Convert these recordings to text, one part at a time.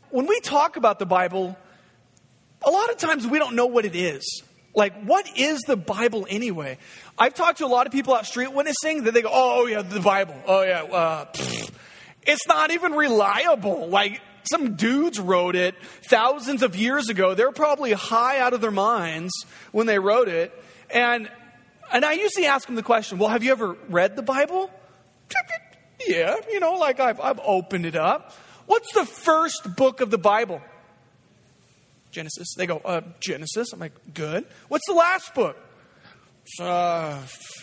when we talk about the Bible, a lot of times we don't know what it is. Like, what is the Bible anyway? I've talked to a lot of people out street witnessing that they go, oh yeah, the Bible. Oh yeah, it's not even reliable. Like, some dudes wrote it thousands of years ago. They're probably high out of their minds when they wrote it. And I usually ask them the question, well, have you ever read the Bible? Yeah, like I've opened it up. What's the first book of the Bible? Genesis. They go, Genesis. I'm like, good. What's the last book? I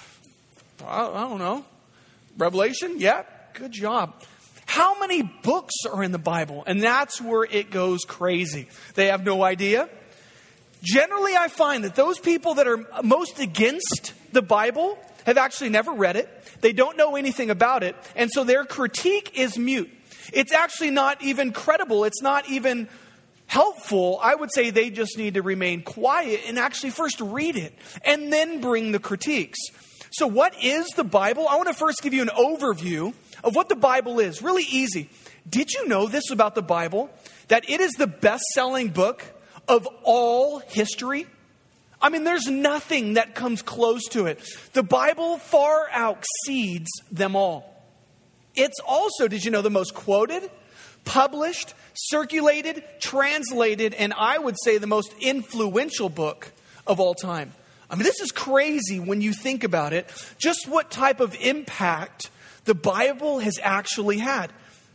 don't know. Revelation? Yeah, good job. How many books are in the Bible? And that's where it goes crazy. They have no idea. Generally, I find that those people that are most against the Bible have actually never read it. They don't know anything about it. And so their critique is mute. It's actually not even credible. It's not even helpful. I would say they just need to remain quiet and actually first read it and then bring the critiques. So what is the Bible? I want to first give you an overview of what the Bible is. Really easy. Did you know this about the Bible? That it is the best-selling book of all history? I mean, there's nothing that comes close to it. The Bible far exceeds them all. It's also, did you know, the most quoted, published, circulated, translated, and I would say the most influential book of all time. I mean, this is crazy when you think about it, just what type of impact the Bible has actually had.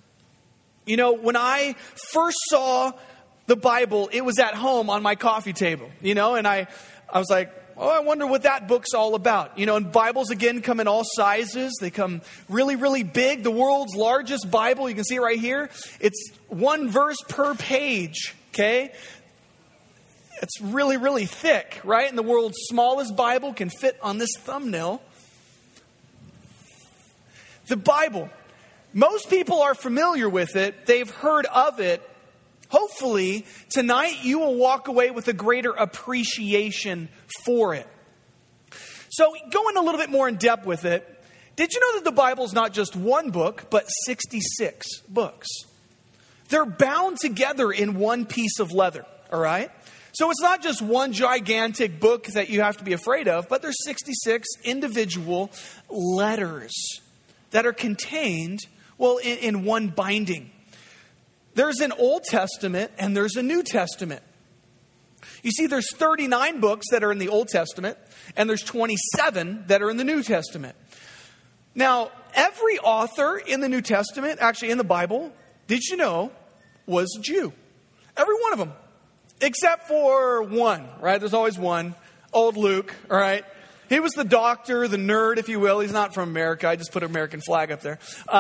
When I first saw the Bible, it was at home on my coffee table, and I was like, oh, I wonder what that book's all about. And Bibles, again, come in all sizes. They come really, really big. The world's largest Bible, you can see it right here. It's one verse per page, okay? It's really, really thick, right? And the world's smallest Bible can fit on this thumbnail. The Bible, most people are familiar with it. They've heard of it. Hopefully, tonight you will walk away with a greater appreciation for it. So, going a little bit more in depth with it, did you know that the Bible is not just one book, but 66 books? They're bound together in one piece of leather, all right? So, it's not just one gigantic book that you have to be afraid of, but there's 66 individual letters that are contained, in one binding. There's an Old Testament and there's a New Testament. You see, there's 39 books that are in the Old Testament and there's 27 that are in the New Testament. Now, every author in the New Testament, actually in the Bible, did you know, was a Jew. Every one of them. Except for one, right? There's always one. Old Luke, all right? He was the doctor, the nerd, if you will. He's not from America. I just put an American flag up there.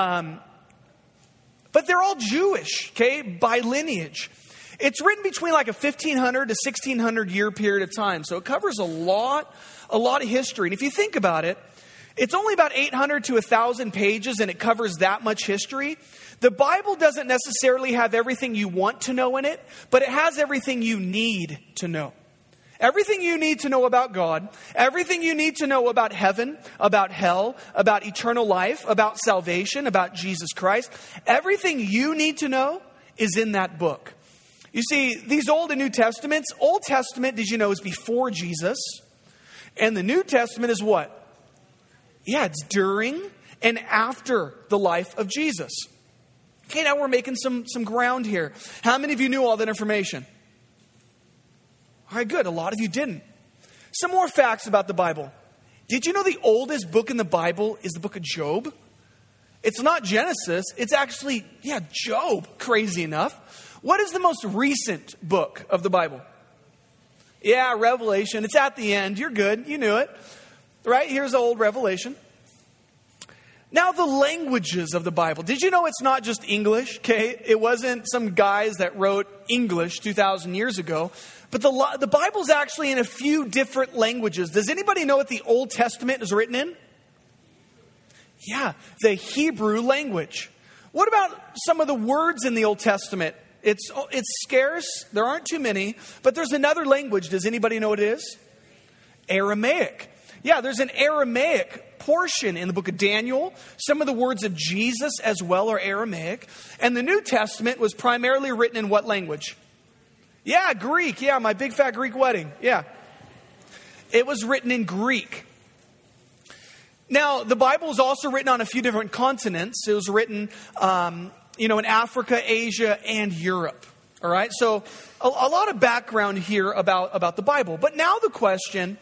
But they're all Jewish, okay, by lineage. It's written between like a 1500 to 1600 year period of time. So it covers a lot of history. And if you think about it, it's only about 800 to 1,000 pages and it covers that much history. The Bible doesn't necessarily have everything you want to know in it, but it has everything you need to know. Everything you need to know about God, everything you need to know about heaven, about hell, about eternal life, about salvation, about Jesus Christ, everything you need to know is in that book. You see, these Old and New Testaments, Old Testament, did you know, is before Jesus, and the New Testament is what? Yeah, it's during and after the life of Jesus. Okay, now we're making some ground here. How many of you knew all that information? All right, good. A lot of you didn't. Some more facts about the Bible. Did you know the oldest book in the Bible is the book of Job? It's not Genesis. It's actually, Job, crazy enough. What is the most recent book of the Bible? Yeah, Revelation. It's at the end. You're good. You knew it. Right? Here's old Revelation. Now, the languages of the Bible. Did you know it's not just English? Okay, it wasn't some guys that wrote English 2,000 years ago. But the Bible's actually in a few different languages. Does anybody know what the Old Testament is written in? Yeah, the Hebrew language. What about some of the words in the Old Testament? It's scarce. There aren't too many. But there's another language. Does anybody know what it is? Aramaic. Yeah, there's an Aramaic portion in the book of Daniel. Some of the words of Jesus as well are Aramaic. And the New Testament was primarily written in what language? Yeah, Greek. Yeah, my big fat Greek wedding. Yeah. It was written in Greek. Now, the Bible is also written on a few different continents. It was written, in Africa, Asia, and Europe. All right, so a lot of background here about the Bible. But now the question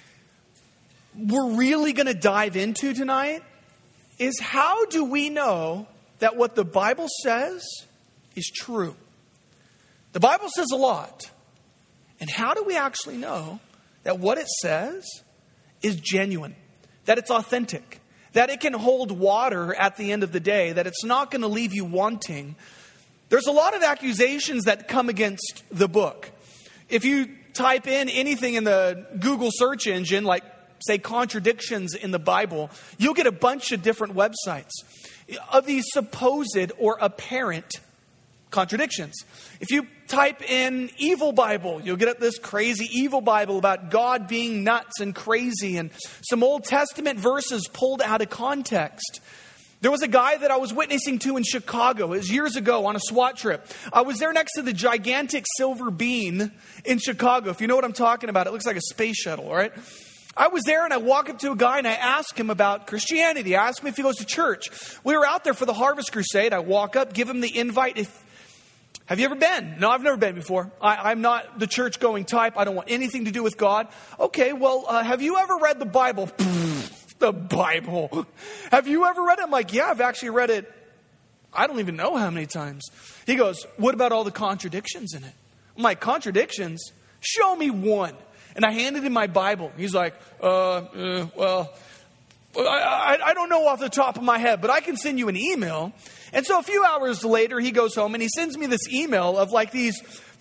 we're really going to dive into tonight is, how do we know that what the Bible says is true? The Bible says a lot. And how do we actually know that what it says is genuine, that it's authentic, that it can hold water at the end of the day, that it's not going to leave you wanting? There's a lot of accusations that come against the book. If you type in anything in the Google search engine, like, say, contradictions in the Bible, you'll get a bunch of different websites of these supposed or apparent contradictions. If you type in evil Bible, you'll get this crazy evil Bible about God being nuts and crazy, and some Old Testament verses pulled out of context. There was a guy that I was witnessing to in Chicago. It was years ago on a SWAT trip. I was there next to the gigantic silver bean in Chicago. If you know what I'm talking about, it looks like a space shuttle, all right? I was there and I walk up to a guy and I ask him about Christianity. I asked him if he goes to church. We were out there for the Harvest Crusade. I walk up, give him the invite. Have you ever been? No, I've never been before. I'm not the church-going type. I don't want anything to do with God. Okay, well, have you ever read the Bible? The Bible. Have you ever read it? I'm like, yeah, I've actually read it. I don't even know how many times. He goes, what about all the contradictions in it? I'm like, contradictions? Show me one. And I handed him my Bible. He's like, well, I don't know off the top of my head, but I can send you an email. And so a few hours later, he goes home and he sends me this email of like these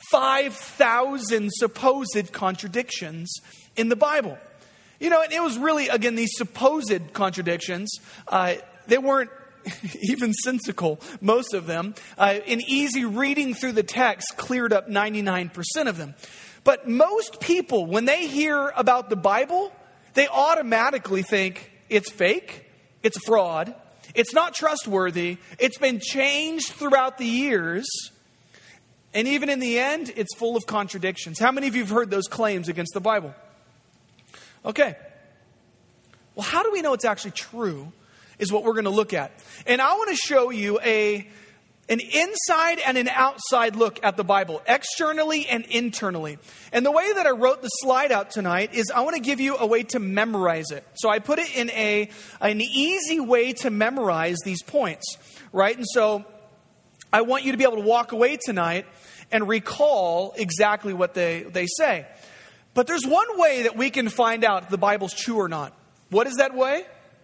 5,000 supposed contradictions in the Bible. And it was really, again, these supposed contradictions. They weren't even sensical, most of them. In easy reading through the text, cleared up 99% of them. But most people, when they hear about the Bible, they automatically think it's fake, it's fraud, it's not trustworthy, it's been changed throughout the years, and even in the end, it's full of contradictions. How many of you have heard those claims against the Bible? Okay. Well, how do we know it's actually true is what we're going to look at. And I want to show you an inside and an outside look at the Bible, externally and internally. And the way that I wrote the slide out tonight is I want to give you a way to memorize it. So I put it in an easy way to memorize these points, right? And so I want you to be able to walk away tonight and recall exactly what they say. But there's one way that we can find out if the Bible's true or not. What is that way?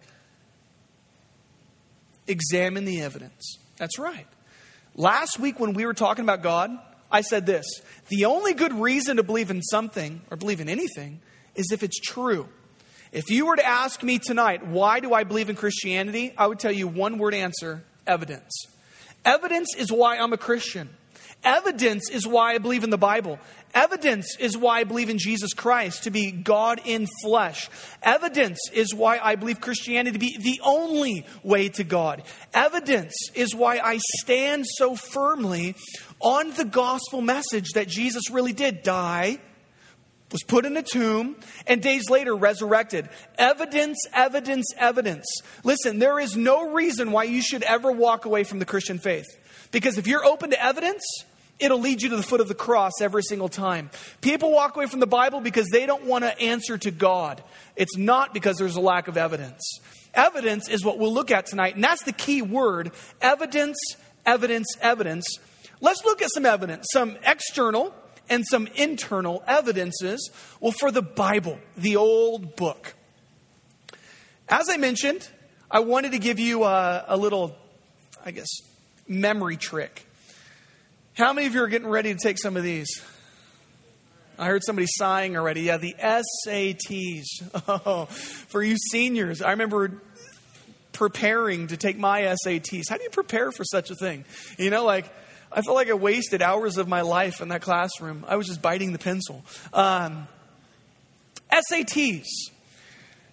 Examine the evidence. That's right. Last week when we were talking about God, I said this: the only good reason to believe in something or believe in anything is if it's true. If you were to ask me tonight, why do I believe in Christianity? I would tell you one word answer: evidence. Evidence is why I'm a Christian. Evidence is why I believe in the Bible. Evidence is why I believe in Jesus Christ to be God in flesh. Evidence is why I believe Christianity to be the only way to God. Evidence is why I stand so firmly on the gospel message that Jesus really did die, was put in a tomb, and days later resurrected. Evidence, evidence, evidence. Listen, there is no reason why you should ever walk away from the Christian faith. Because if you're open to evidence, it'll lead you to the foot of the cross every single time. People walk away from the Bible because they don't want to answer to God. It's not because there's a lack of evidence. Evidence is what we'll look at tonight, and that's the key word: evidence, evidence, evidence. Let's look at some evidence, some external and some internal evidences, well, for the Bible, the old book. As I mentioned, I wanted to give you a little, memory trick. How many of you are getting ready to take some of these? I heard somebody sighing already. Yeah, the SATs. Oh, for you seniors, I remember preparing to take my SATs. How do you prepare for such a thing? I felt like I wasted hours of my life in that classroom. I was just biting the pencil. SATs.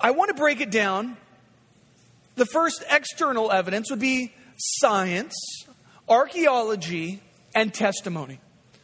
I want to break it down. The first external evidence would be science, archaeology, and testimony.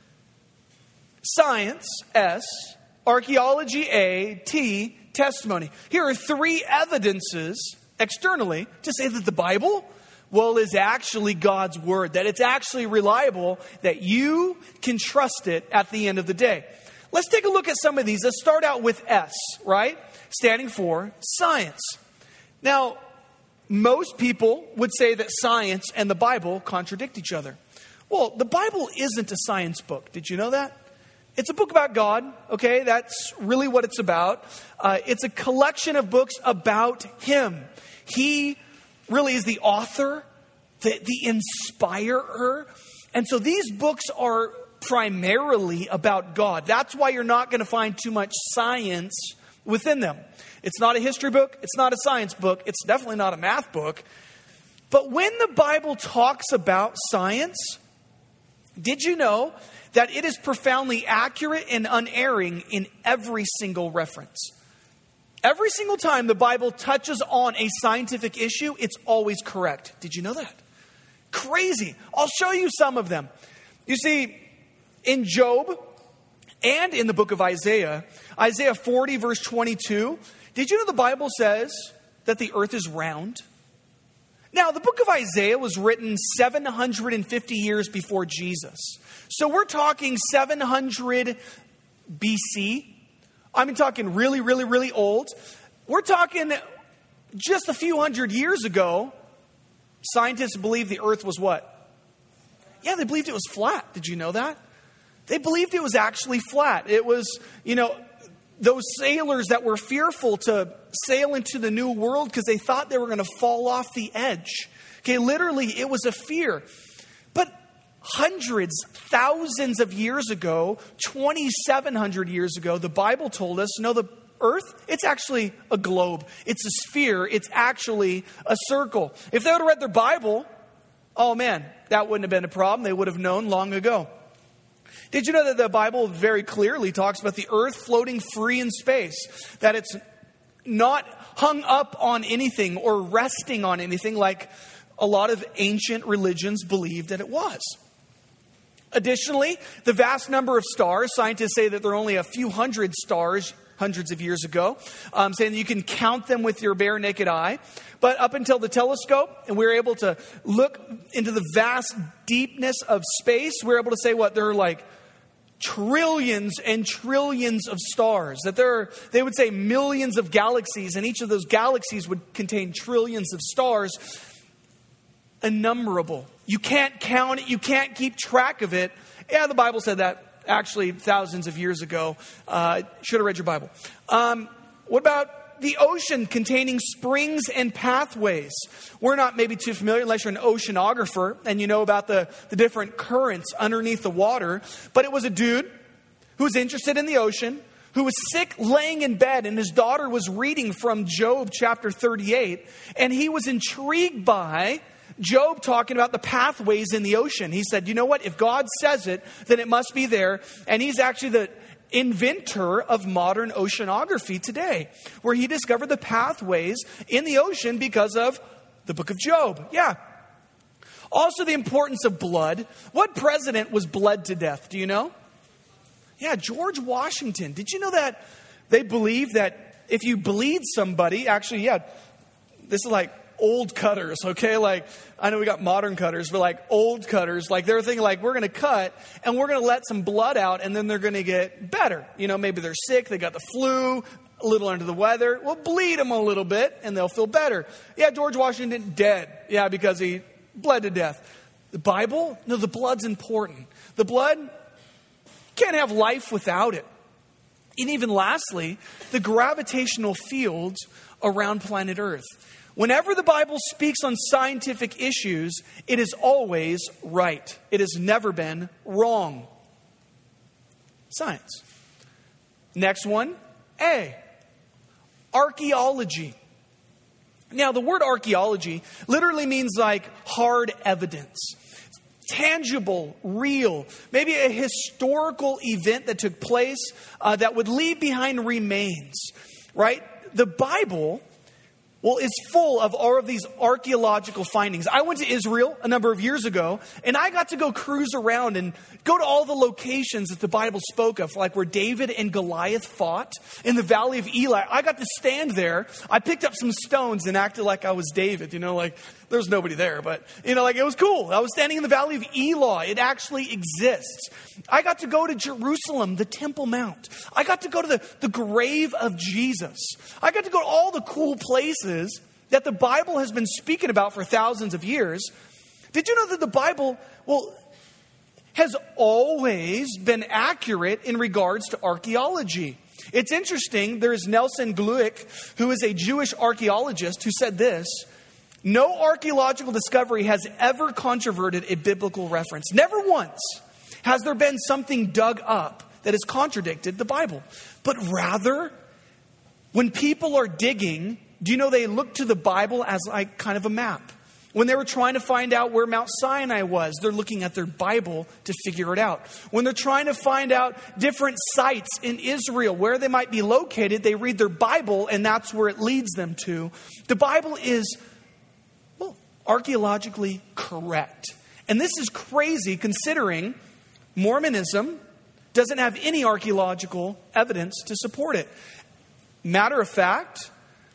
Science, S, archaeology, A, T, testimony. Here are three evidences externally to say that the Bible, well, is actually God's word, that it's actually reliable, that you can trust it at the end of the day. Let's take a look at some of these. Let's start out with S, right? Standing for science. Now, most people would say that science and the Bible contradict each other. Well, the Bible isn't a science book. Did you know that? It's a book about God, okay? That's really what it's about. It's a collection of books about Him. He really is the author, the inspirer. And so these books are primarily about God. That's why you're not going to find too much science within them. It's not a history book. It's not a science book. It's definitely not a math book. But when the Bible talks about science, did you know that it is profoundly accurate and unerring in every single reference? Every single time the Bible touches on a scientific issue, it's always correct. Did you know that? Crazy. I'll show you some of them. You see, in Job and in the book of Isaiah, Isaiah 40 verse 22, did you know the Bible says that the earth is round? Now, the book of Isaiah was written 750 years before Jesus. So we're talking 700 BC. I'm talking really, really, really old. We're talking just a few hundred years ago, scientists believed the earth was what? Yeah, they believed it was flat. Did you know that? They believed it was actually flat. It was, those sailors that were fearful to sail into the new world because they thought they were going to fall off the edge. Okay, literally, it was a fear. But hundreds, thousands of years ago, 2,700 years ago, the Bible told us, no, the earth, it's actually a globe. It's a sphere. It's actually a circle. If they would have read their Bible, oh man, that wouldn't have been a problem. They would have known long ago. Did you know that the Bible very clearly talks about the earth floating free in space? That it's not hung up on anything or resting on anything like a lot of ancient religions believed that it was. Additionally, the vast number of stars, scientists say that there are only a few hundred stars hundreds of years ago, saying that you can count them with your bare naked eye. But up until the telescope, and we were able to look into the vast deepness of space, we were able to say what? There are like trillions and trillions of stars. That they would say millions of galaxies, and each of those galaxies would contain trillions of stars. Innumerable. You can't count it. You can't keep track of it. Yeah, the Bible said that actually thousands of years ago. Should have read your Bible. What about the ocean containing springs and pathways? We're not maybe too familiar unless you're an oceanographer and you know about the different currents underneath the water. But it was a dude who was interested in the ocean, who was sick laying in bed, and his daughter was reading from Job chapter 38, and he was intrigued by Job talking about the pathways in the ocean. He said, you know what? If God says it, then it must be there. And he's actually the inventor of modern oceanography today, where he discovered the pathways in the ocean because of the book of Job. Yeah. Also, the importance of blood. What president was bled to death? Do you know? Yeah, George Washington. Did you know that they believe that if you bleed somebody, actually, yeah, this is like old cutters, okay? Like, I know we got modern cutters, but like old cutters, like they're thinking like, we're going to cut and we're going to let some blood out and then they're going to get better. Maybe they're sick, they got the flu, a little under the weather. We'll bleed them a little bit and they'll feel better. Yeah, George Washington dead. Yeah, because he bled to death. The Bible? No, the blood's important. The blood can't have life without it. And even lastly, the gravitational fields around planet Earth. Whenever the Bible speaks on scientific issues, it is always right. It has never been wrong. Science. Next one, A. Archaeology. Now, the word archaeology literally means like hard evidence. Tangible, real, maybe a historical event that took place that would leave behind remains, right? the Bible, well, is full of all of these archaeological findings. I went to Israel a number of years ago, and I got to go cruise around and go to all the locations that the Bible spoke of, like where David and Goliath fought in the Valley of Eli. I got to stand there. I picked up some stones and acted like I was David, like there's nobody there, but like it was cool. I was standing in the Valley of Elah. It actually exists. I got to go to Jerusalem, the Temple Mount. I got to go to the grave of Jesus. I got to go to all the cool places that the Bible has been speaking about for thousands of years. Did you know that the Bible, has always been accurate in regards to archaeology? It's interesting. There's Nelson Glueck, who is a Jewish archaeologist, who said this: no archaeological discovery has ever controverted a biblical reference. Never once has there been something dug up that has contradicted the Bible. But rather, when people are digging, do you know they look to the Bible as like kind of a map? When they were trying to find out where Mount Sinai was, they're looking at their Bible to figure it out. When they're trying to find out different sites in Israel, where they might be located, they read their Bible, and that's where it leads them to. The Bible is, archaeologically correct. And this is crazy considering Mormonism doesn't have any archaeological evidence to support it. Matter of fact,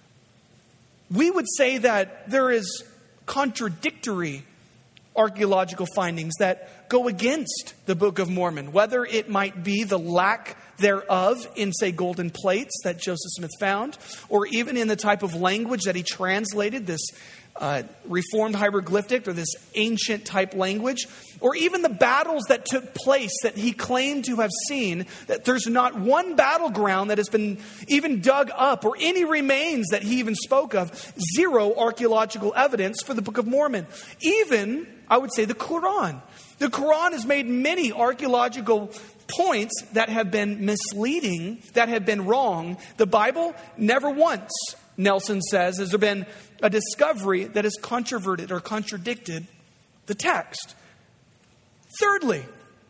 we would say that there is contradictory archaeological findings that go against the Book of Mormon, whether it might be the lack thereof in, say, golden plates that Joseph Smith found, or even in the type of language that he translated, this Reformed hieroglyphic or this ancient type language, or even the battles that took place that he claimed to have seen, that there's not one battleground that has been even dug up or any remains that he even spoke of. Zero archaeological evidence for the Book of Mormon. Even, I would say, the Quran. The Quran has made many archaeological points that have been misleading, that have been wrong. The Bible, never once, Nelson says, has there been a discovery that has controverted or contradicted the text. Thirdly,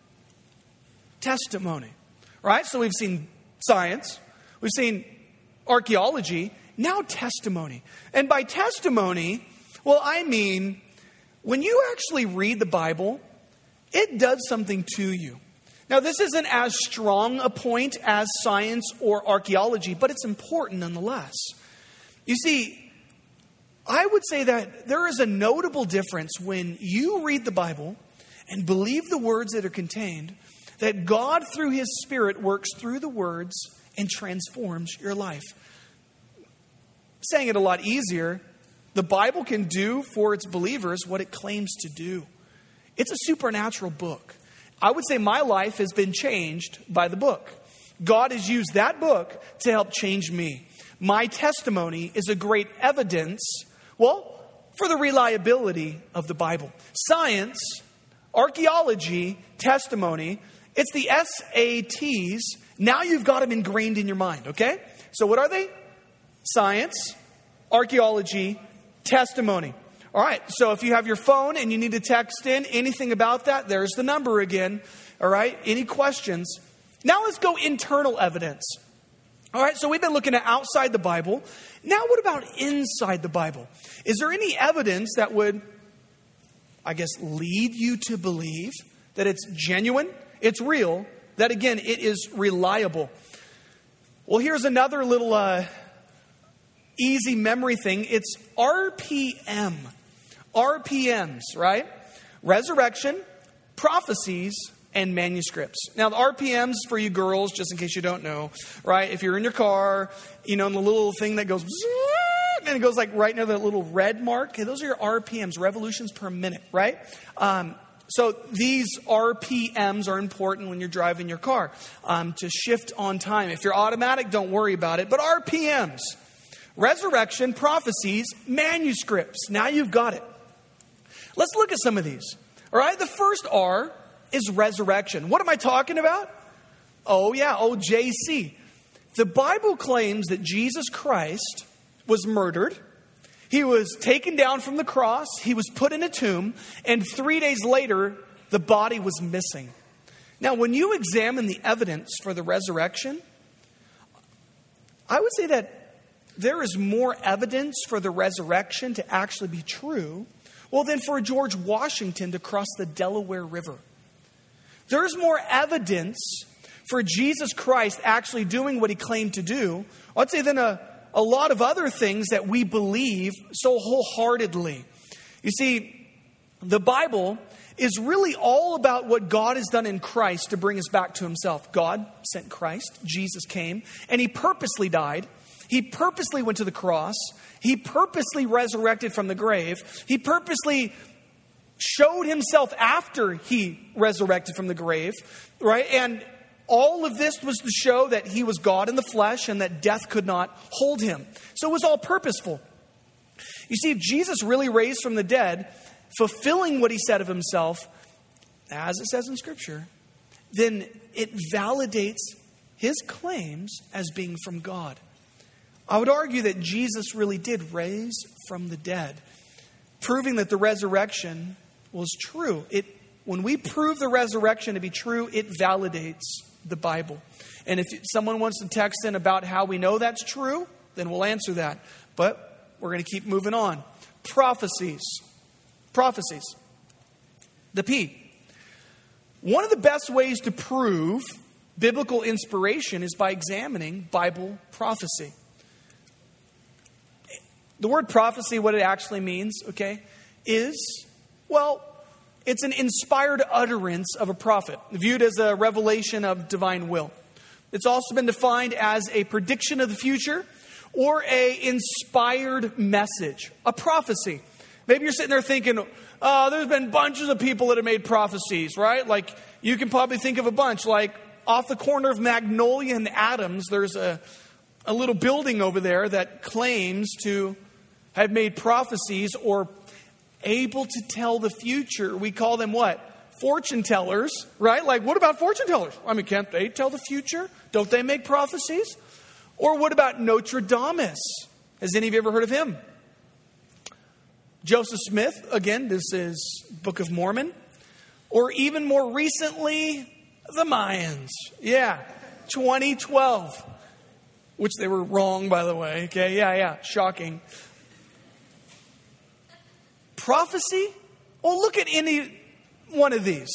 testimony. Right? So we've seen science, we've seen archaeology, now testimony. And by testimony, I mean, when you actually read the Bible, it does something to you. Now, this isn't as strong a point as science or archaeology, but it's important nonetheless. You see, I would say that there is a notable difference when you read the Bible and believe the words that are contained, that God through His Spirit works through the words and transforms your life. Saying it a lot easier, the Bible can do for its believers what it claims to do. It's a supernatural book. I would say my life has been changed by the book. God has used that book to help change me. My testimony is a great evidence, for the reliability of the Bible. Science, archaeology, testimony, it's the SATs. Now you've got them ingrained in your mind, okay? So what are they? Science, archaeology, testimony. All right, so if you have your phone and you need to text in anything about that, there's the number again. All right, any questions? Now let's go internal evidence. All right, so we've been looking at outside the Bible. Now what about inside the Bible? Is there any evidence that would, lead you to believe that it's genuine, it's real, that again, it is reliable? Well, here's another little easy memory thing. It's RPM. RPMs, right? Resurrection, prophecies, and manuscripts. Now, the RPMs for you girls, just in case you don't know, right? If you're in your car, and the little thing that goes, and it goes like right near the little red mark. Okay, those are your RPMs, revolutions per minute, right? So these RPMs are important when you're driving your car to shift on time. If you're automatic, don't worry about it. But RPMs, resurrection, prophecies, manuscripts. Now you've got it. Let's look at some of these. All right, the first R is resurrection. What am I talking about? JC. The Bible claims that Jesus Christ was murdered. He was taken down from the cross. He was put in a tomb. And 3 days later, the body was missing. Now, when you examine the evidence for the resurrection, I would say that there is more evidence for the resurrection to actually be true, well, than for George Washington to cross the Delaware River. There's more evidence for Jesus Christ actually doing what he claimed to do, I'd say, than a lot of other things that we believe so wholeheartedly. You see, the Bible is really all about what God has done in Christ to bring us back to himself. God sent Christ. Jesus came, and he purposely died. He purposely went to the cross. He purposely resurrected from the grave. He purposely showed himself after he resurrected from the grave, right? And all of this was to show that he was God in the flesh and that death could not hold him. So it was all purposeful. You see, if Jesus really raised from the dead, fulfilling what he said of himself, as it says in Scripture, then it validates his claims as being from God. I would argue that Jesus really did raise from the dead, proving that the resurrection was true. When we prove the resurrection to be true, it validates the Bible. And if someone wants to text in about how we know that's true, then we'll answer that. But we're going to keep moving on. Prophecies. The P. One of the best ways to prove biblical inspiration is by examining Bible prophecy. The word prophecy, what it actually means, is, it's an inspired utterance of a prophet, viewed as a revelation of divine will. It's also been defined as a prediction of the future or a inspired message, a prophecy. Maybe you're sitting there thinking, there's been bunches of people that have made prophecies, right? Like, you can probably think of a bunch. Like, off the corner of Magnolia and Adams, there's a little building over there that claims to have made prophecies or able to tell the future. We call them what? Fortune tellers, right? Like, what about fortune tellers? I mean, can't they tell the future? Don't they make prophecies? Or what about Nostradamus? Has any of you ever heard of him? Joseph Smith, again, this is Book of Mormon. Or even more recently, the Mayans. 2012. Which they were wrong, by the way. Shocking. Prophecy? Well, look at any one of these.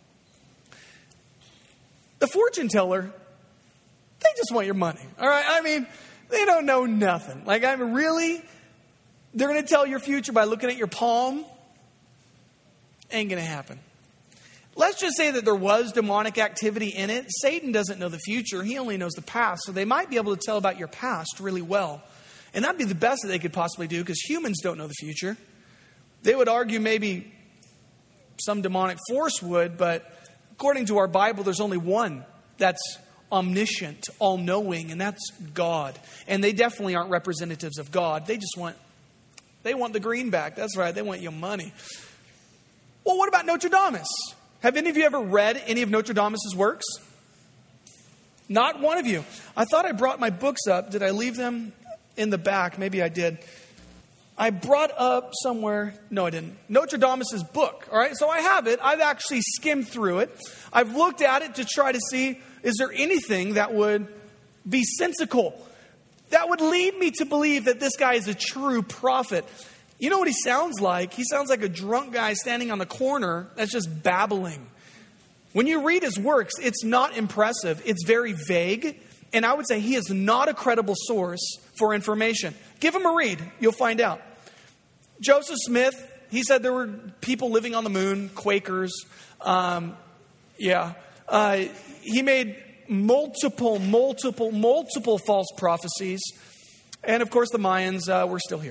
The fortune teller, they just want your money. All right? I mean, they don't know nothing. Like, really? They're going to tell your future by looking at your palm? Ain't going to happen. Let's just say that there was demonic activity in it. Satan doesn't know the future. He only knows the past. So they might be able to tell about your past really well. And that'd be the best that they could possibly do, because humans don't know the future. They would argue maybe some demonic force would, but according to our Bible, there's only one that's omniscient, all-knowing, and that's God. And they definitely aren't representatives of God. They want the greenback. That's right. They want your money. Well, what about Nostradamus? Have any of you ever read any of Nostradamus' works? Not one of you. I thought I brought my books up. Did I leave them in the back? Maybe I did. I brought up somewhere, no I didn't, Nostradamus' book, all right? So I have it. I've actually skimmed through it. I've looked at it to try to see, is there anything that would be sensical, that would lead me to believe that this guy is a true prophet. You know what he sounds like? He sounds like a drunk guy standing on the corner that's just babbling. When you read his works, it's not impressive. It's very vague. And I would say he is not a credible source for information. Give him a read. You'll find out. Joseph Smith, he said there were people living on the moon, Quakers. He made multiple false prophecies. And of course, the Mayans were still here.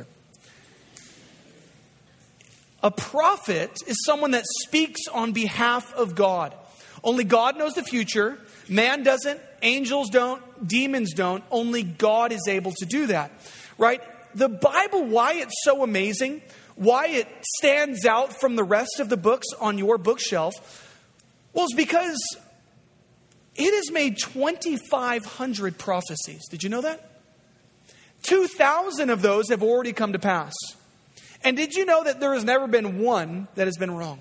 A prophet is someone that speaks on behalf of God. Only God knows the future. Man doesn't. Angels don't. Demons don't. Only God is able to do that. Right? The Bible, why it's so amazing, why it stands out from the rest of the books on your bookshelf, well, it's because it has made 2,500 prophecies. Did you know that? 2,000 of those have already come to pass. And did you know that there has never been one that has been wrong?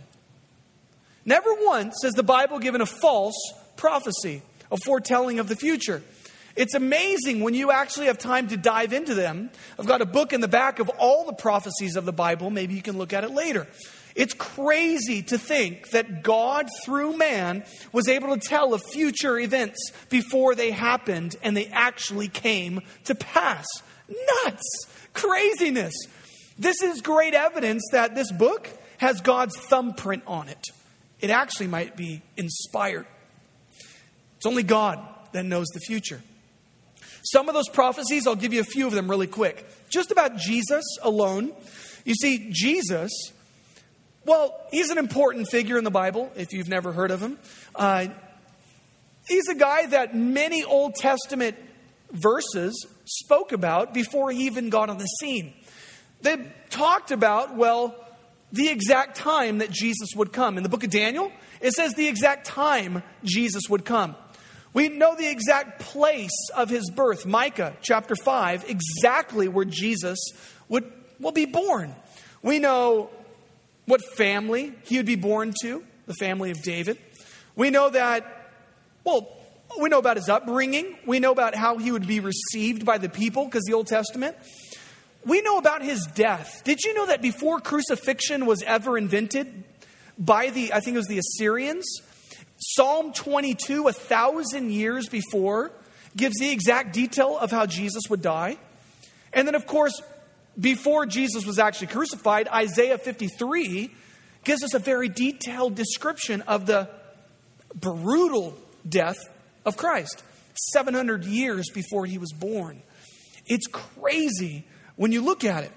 Never once has the Bible given a false prophecy, a foretelling of the future. It's amazing when you actually have time to dive into them. I've got a book in the back of all the prophecies of the Bible. Maybe you can look at it later. It's crazy to think that God, through man, was able to tell of future events before they happened and they actually came to pass. Nuts! Craziness! This is great evidence that this book has God's thumbprint on it. It actually might be inspired. It's only God that knows the future. Some of those prophecies, I'll give you a few of them really quick. Just about Jesus alone. You see, Jesus, well, he's an important figure in the Bible, if you've never heard of him. He's a guy that many Old Testament verses spoke about before he even got on the scene. They talked about, well, the exact time that Jesus would come. In the book of Daniel, it says the exact time Jesus would come. We know the exact place of his birth. Micah chapter 5, exactly where Jesus will be born. We know what family he would be born to, the family of David. We know that, well, we know about his upbringing. We know about how he would be received by the people, because the Old Testament. We know about his death. Did you know that before crucifixion was ever invented by I think it was the Assyrians, Psalm 22, 1,000 years before, gives the exact detail of how Jesus would die? And then, of course, before Jesus was actually crucified, Isaiah 53 gives us a very detailed description of the brutal death of Christ, 700 years before he was born. It's crazy when you look at it.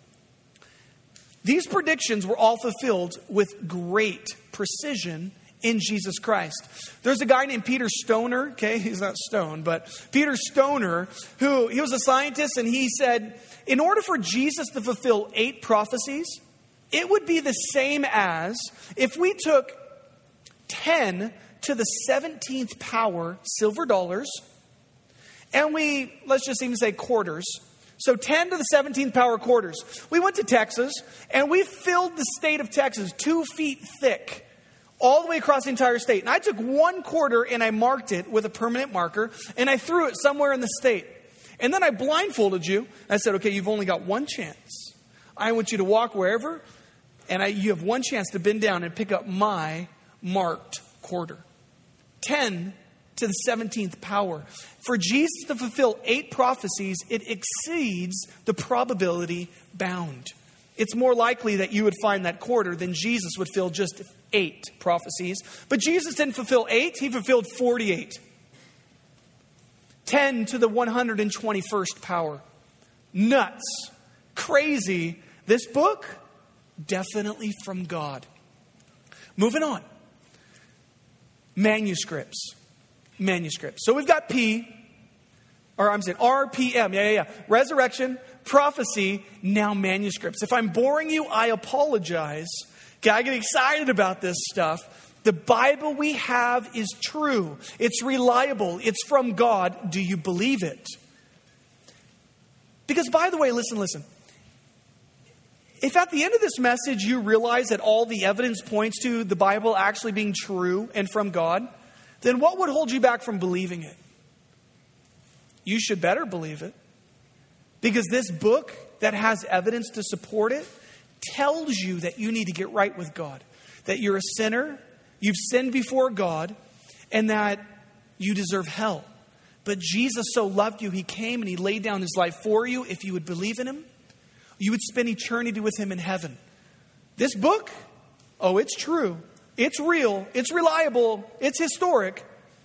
These predictions were all fulfilled with great precision in Jesus Christ. There's a guy named Peter Stoner, okay, he's not stoned, but Peter Stoner, he was a scientist, and he said, in order for Jesus to fulfill 8 prophecies, it would be the same as if we took 10 to the 17th power silver dollars, and let's just even say quarters. So 10 to the 17th power quarters. We went to Texas, and we filled the state of Texas 2 feet thick, all the way across the entire state. And I took 1 quarter and I marked it with a permanent marker, and I threw it somewhere in the state. And then I blindfolded you. I said, okay, you've only got 1 chance. I want you to walk wherever, and you have 1 chance to bend down and pick up my marked quarter. 10 to the 17th power. For Jesus to fulfill 8 prophecies, it exceeds the probability bound. It's more likely that you would find that quarter than Jesus would fill just 8 prophecies. But Jesus didn't fulfill 8, he fulfilled 48. 10 to the 121st power. Nuts. Crazy. This book, definitely from God. Moving on. Manuscripts. So we've got RPM. Yeah. Resurrection, prophecy, now manuscripts. If I'm boring you, I apologize. Okay, I get excited about this stuff. The Bible we have is true. It's reliable. It's from God. Do you believe it? Because, by the way, listen. If at the end of this message you realize that all the evidence points to the Bible actually being true and from God, then what would hold you back from believing it? You should better believe it. Because this book that has evidence to support it tells you that you need to get right with God. That you're a sinner, you've sinned before God, and that you deserve hell. But Jesus so loved you, he came and he laid down his life for you. If you would believe in him, you would spend eternity with him in heaven. This book, it's true. It's real. It's reliable. It's historic.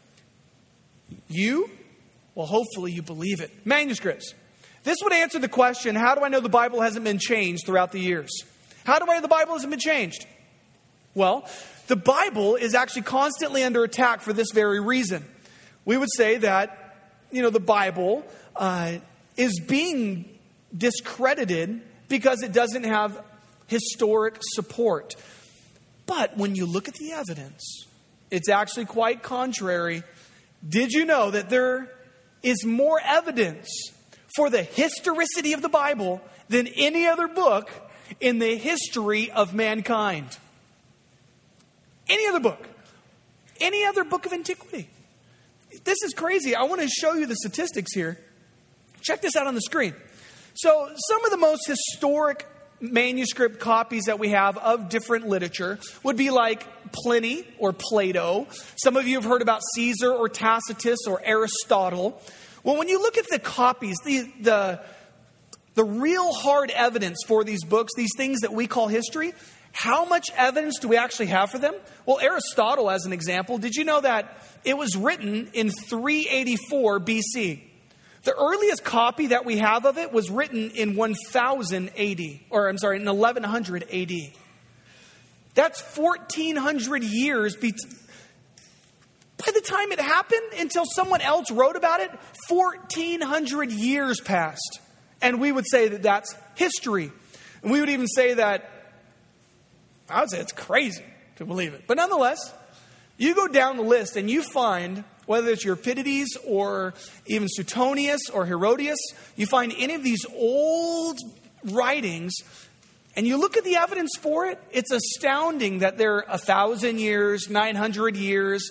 Hopefully you believe it. Manuscripts. This would answer the question, how do I know the Bible hasn't been changed throughout the years? How do I know the Bible hasn't been changed? Well, the Bible is actually constantly under attack for this very reason. We would say that, the Bible is being discredited because it doesn't have historic support. But when you look at the evidence, it's actually quite contrary. Did you know that there is more evidence for the historicity of the Bible than any other book in the history of mankind? Any other book of antiquity. This is crazy. I want to show you the statistics here. Check this out on the screen. So some of the most historic manuscript copies that we have of different literature would be like Pliny or Plato. Some of you have heard about Caesar or Tacitus or Aristotle. Well, when you look at the copies, the real hard evidence for these books, these things that we call history, how much evidence do we actually have for them? Well, Aristotle, as an example, did you know that it was written in 384 BC? The earliest copy that we have of it was written in 1000 AD, in 1100 AD. That's 1400 years. By the time it happened, until someone else wrote about it, 1400 years passed. And we would say that that's history. And we would even say that, I would say it's crazy to believe it. But nonetheless, you go down the list and you find, whether it's Euripides or even Suetonius or Herodias, you find any of these old writings and you look at the evidence for it, it's astounding that they're 1,000 years, 900 years,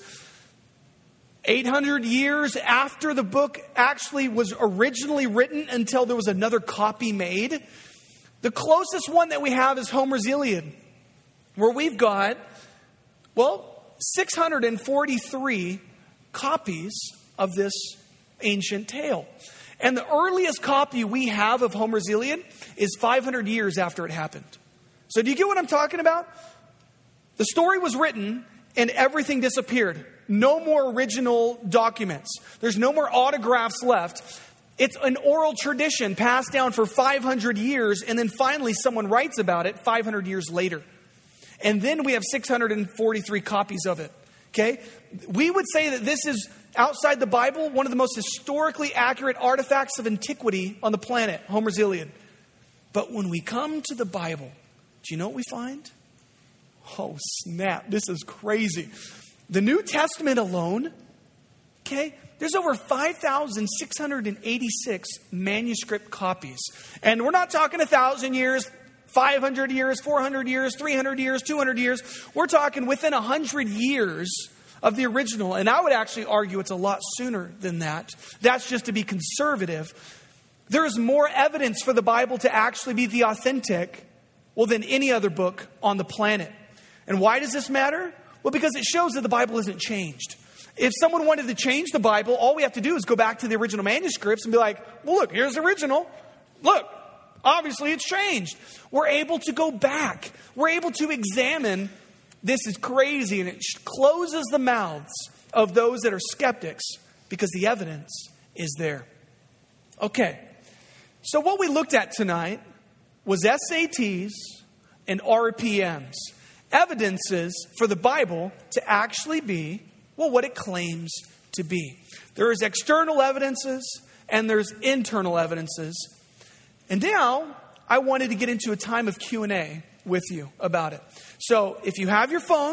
800 years after the book actually was originally written until there was another copy made. The closest one that we have is Homer's Iliad, where we've got, 643 copies of this ancient tale. And the earliest copy we have of Homer's Iliad is 500 years after it happened. So do you get what I'm talking about? The story was written and everything disappeared. No more original documents. There's no more autographs left. It's an oral tradition passed down for 500 years, and then finally someone writes about it 500 years later. And then we have 643 copies of it. Okay? We would say that this is, outside the Bible, one of the most historically accurate artifacts of antiquity on the planet, Homer's Iliad. But when we come to the Bible, do you know what we find? Oh, snap. This is crazy. The New Testament alone, okay, there's over 5,686 manuscript copies. And we're not talking 1,000 years, 500 years, 400 years, 300 years, 200 years. We're talking within 100 years of the original. And I would actually argue it's a lot sooner than that. That's just to be conservative. There is more evidence for the Bible to actually be the authentic, than any other book on the planet. And why does this matter? Well, because it shows that the Bible isn't changed. If someone wanted to change the Bible, all we have to do is go back to the original manuscripts and be like, well, look, here's the original. Look, obviously it's changed. We're able to go back. We're able to examine. This is crazy, and it closes the mouths of those that are skeptics because the evidence is there. Okay, so what we looked at tonight was SATs and RPMs. Evidences for the Bible to actually be, what it claims to be. There is external evidences and there's internal evidences. And now I wanted to get into a time of Q&A with you about it. So if you have your phone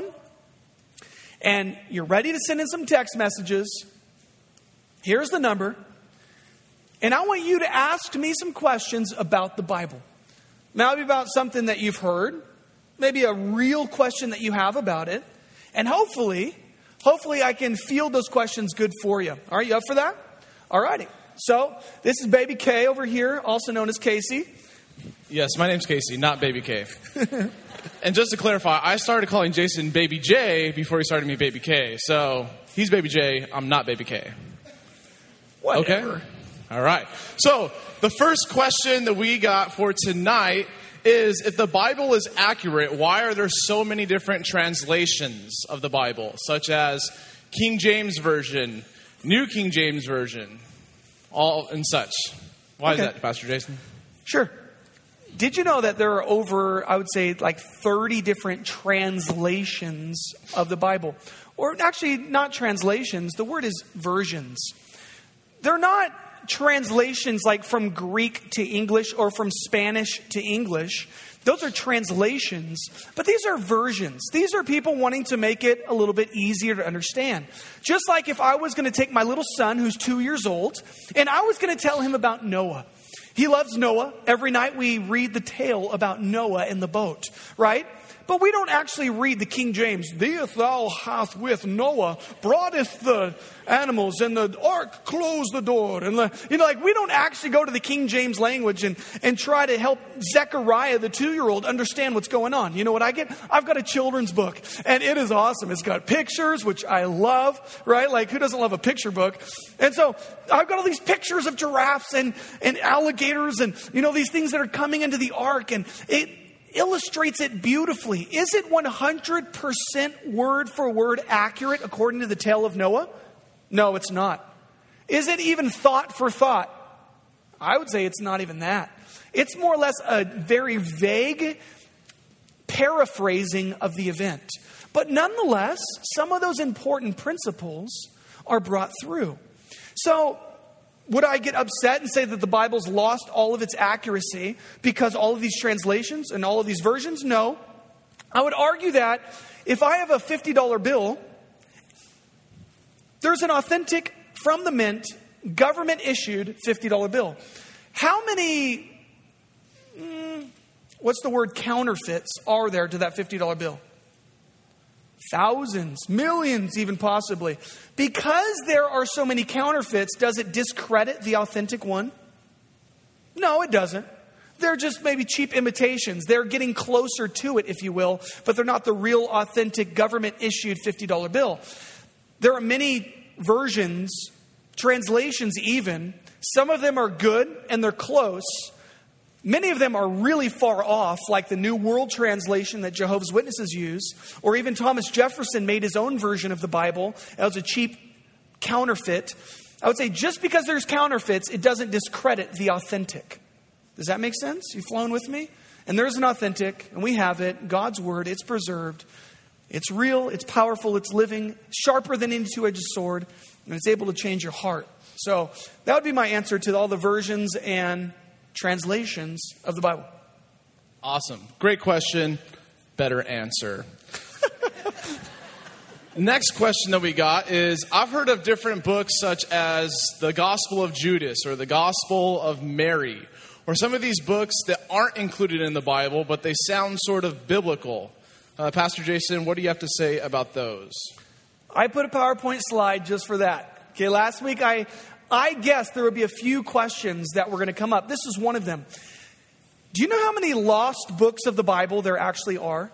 and you're ready to send in some text messages, here's the number. And I want you to ask me some questions about the Bible. Maybe about something that you've heard. Maybe a real question that you have about it. And hopefully I can field those questions good for you. Are you up for that? All righty. So this is Baby K over here, also known as Casey. Yes, my name's Casey, not Baby K. And just to clarify, I started calling Jason Baby J before he started me Baby K. So he's Baby J, I'm not Baby K. Whatever. Okay? All right. So the first question that we got for tonight is, if the Bible is accurate, why are there so many different translations of the Bible, such as King James Version, New King James Version, all and such? Why is that, Pastor Jason? Sure. Did you know that there are over, I would say, like 30 different translations of the Bible? Or actually, not translations. The word is versions. They're not translations like from Greek to English or from Spanish to English. Those are translations, but these are versions. These are people wanting to make it a little bit easier to understand. Just like if I was going to take my little son who's 2 years old and I was going to tell him about Noah. He loves Noah. Every night we read the tale about Noah in the boat, right? But we don't actually read the King James. Thee thou hath with Noah broughteth the animals, and the ark closed the door. And we don't actually go to the King James language and try to help Zechariah, the 2-year-old, understand what's going on. You know what I get? I've got a children's book, and it is awesome. It's got pictures, which I love, right? Like, who doesn't love a picture book? And so I've got all these pictures of giraffes and alligators and, these things that are coming into the ark, and it illustrates it beautifully. Is it 100% word for word accurate according to the tale of Noah? No, it's not. Is it even thought for thought? I would say it's not even that. It's more or less a very vague paraphrasing of the event. But nonetheless, some of those important principles are brought through. So, would I get upset and say that the Bible's lost all of its accuracy because all of these translations and all of these versions? No. I would argue that if I have a $50 bill, there's an authentic, from the mint, government-issued $50 bill. How many, counterfeits are there to that $50 bill? Thousands, millions even possibly. Because there are so many counterfeits, does it discredit the authentic one? No, it doesn't. They're just maybe cheap imitations. They're getting closer to it, if you will, but they're not the real authentic government-issued $50 bill. There are many versions, translations even. Some of them are good and they're close. Many of them are really far off, like the New World Translation that Jehovah's Witnesses use, or even Thomas Jefferson made his own version of the Bible as a cheap counterfeit. I would say just because there's counterfeits, it doesn't discredit the authentic. Does that make sense? You flowing with me? And there's an authentic, and we have it, God's Word, it's preserved. It's real, it's powerful, it's living, sharper than any two-edged sword, and it's able to change your heart. So that would be my answer to all the versions and translations of the Bible. Awesome. Great question. Better answer. Next question that we got is, I've heard of different books such as the Gospel of Judas or the Gospel of Mary, or some of these books that aren't included in the Bible, but they sound sort of biblical. Pastor Jason, what do you have to say about those? I put a PowerPoint slide just for that. Okay, last week I guessed there would be a few questions that were going to come up. This is one of them. Do you know how many lost books of the Bible there actually are?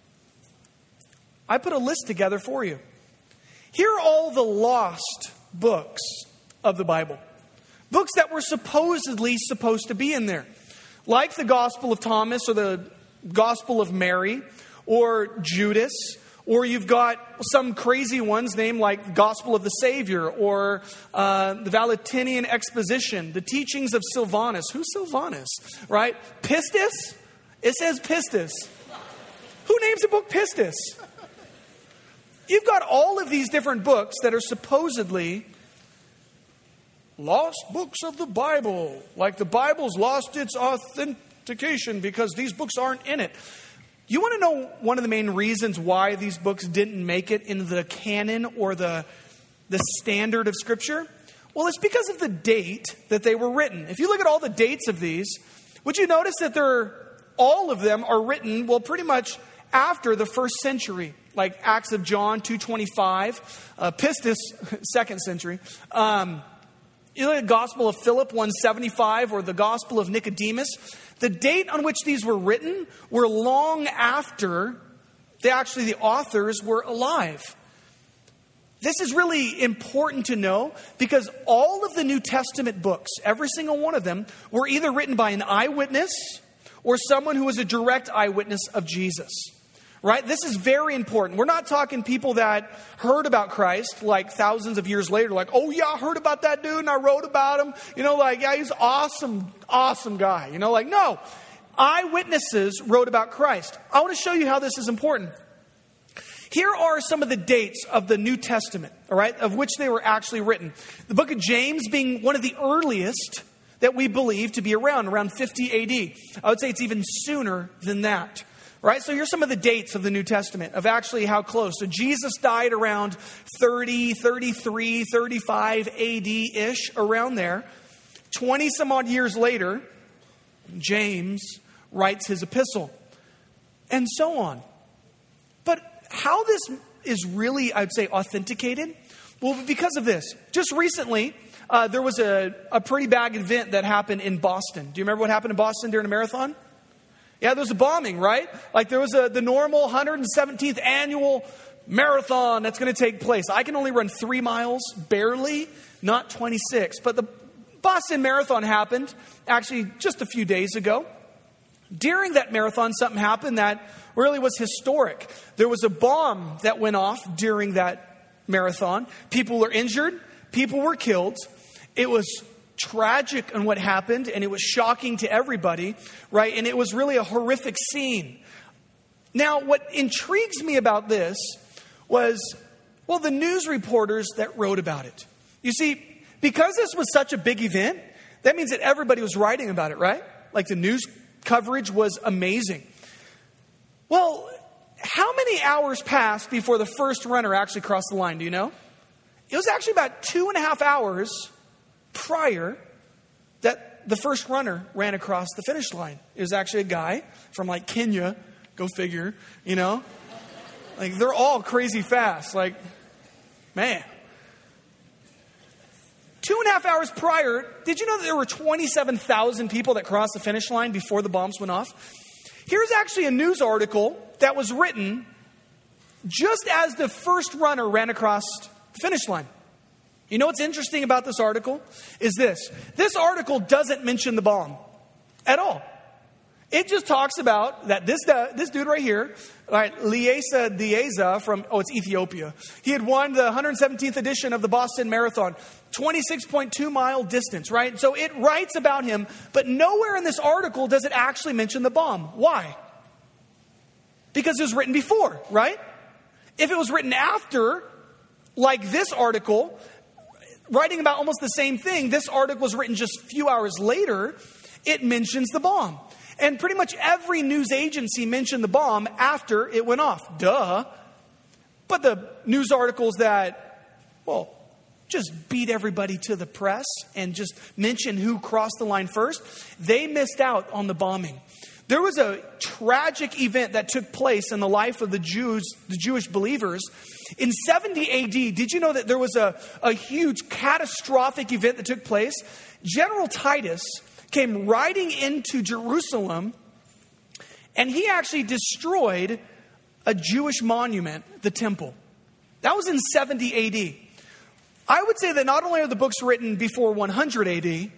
I put a list together for you. Here are all the lost books of the Bible. Books that were supposedly supposed to be in there. Like the Gospel of Thomas or the Gospel of Mary or Judas. Or you've got some crazy ones named like Gospel of the Savior or the Valentinian Exposition, the teachings of Silvanus. Who's Silvanus, right? Pistis? It says Pistis. Who names a book Pistis? You've got all of these different books that are supposedly lost books of the Bible. Like the Bible's lost its authentication because these books aren't in it. You want to know one of the main reasons why these books didn't make it into the canon or the standard of Scripture? Well, it's because of the date that they were written. If you look at all the dates of these, would you notice that all of them are written, well, pretty much after the first century, like Acts of John 2:25, Pistis, 2nd century. You look at the Gospel of Philip 175 or the Gospel of Nicodemus. The date on which these were written were long after the authors were alive. This is really important to know because all of the New Testament books, every single one of them, were either written by an eyewitness or someone who was a direct eyewitness of Jesus. Right? This is very important. We're not talking people that heard about Christ like thousands of years later, like, oh yeah, I heard about that dude and I wrote about him. Yeah, he's awesome guy. No. Eyewitnesses wrote about Christ. I want to show you how this is important. Here are some of the dates of the New Testament, all right, of which they were actually written. The book of James being one of the earliest that we believe to be around 50 AD. I would say it's even sooner than that. Right? So here's some of the dates of the New Testament of actually how close. So Jesus died around 30, 33, 35 AD-ish, around there. 20 some odd years later, James writes his epistle. And so on. how this is really, I'd say, authenticated? Well, because of this. Just recently, there was a pretty bad event that happened in Boston. Do you remember what happened in Boston during a marathon? Yeah, there was a bombing, right? Like there was the normal 117th annual marathon that's going to take place. I can only run 3 miles, barely, not 26. But the Boston Marathon happened actually just a few days ago. During that marathon, something happened that really was historic. There was a bomb that went off during that marathon. People were injured. People were killed. It was tragic in what happened, and it was shocking to everybody, right? And it was really a horrific scene. Now, what intrigues me about this was, well, the news reporters that wrote about it. You see, because this was such a big event, that means that everybody was writing about it, right? Like the news coverage was amazing. Well, how many hours passed before the first runner actually crossed the line? Do you know? It was actually about 2.5 hours prior that the first runner ran across the finish line. It was actually a guy from like Kenya, go figure, you know? Like they're all crazy fast. Like, man. 2.5 hours prior, did you know that there were 27,000 people that crossed the finish line before the bombs went off? Here's actually a news article that was written just as the first runner ran across the finish line. You know what's interesting about this article is this. This article doesn't mention the bomb at all. It just talks about that this dude right here, right, Liesa Dieza from, it's Ethiopia. He had won the 117th edition of the Boston Marathon, 26.2 mile distance, right? So it writes about him, but nowhere in this article does it actually mention the bomb. Why? Because it was written before, right? If it was written after, like this article, writing about almost the same thing, this article was written just a few hours later, it mentions the bomb. And pretty much every news agency mentioned the bomb after it went off. Duh. But the news articles that, well, just beat everybody to the press and just mention who crossed the line first, they missed out on the bombing. There was a tragic event that took place in the life of the Jewish believers. In 70 AD, did you know that there was a huge catastrophic event that took place? General Titus came riding into Jerusalem, and he actually destroyed a Jewish monument, the temple. That was in 70 AD. I would say that not only are the books written before 100 AD,